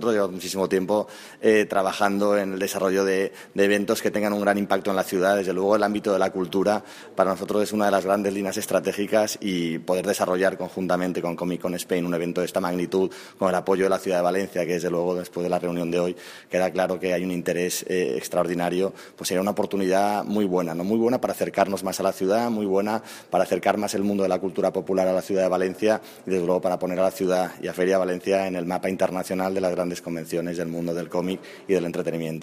llevamos muchísimo tiempo trabajando en el desarrollo de eventos que tengan un gran impacto en la ciudad. Desde luego, el ámbito de la cultura para nosotros es una de las grandes líneas estratégicas, y poder desarrollar conjuntamente con Comic Con Spain un evento de esta magnitud, con el apoyo de la ciudad de Valencia, que desde luego después de la reunión de hoy queda claro que hay un interés extraordinario, pues sería una oportunidad muy buena, ¿no? Muy buena para acercarnos más a la ciudad, muy buena para acercar más el mundo de la cultura popular a la ciudad de Valencia, y desde luego para poner a la ciudad y a Feria Valencia en el mapa internacional de las grandes convenciones del mundo del cómic y del entretenimiento.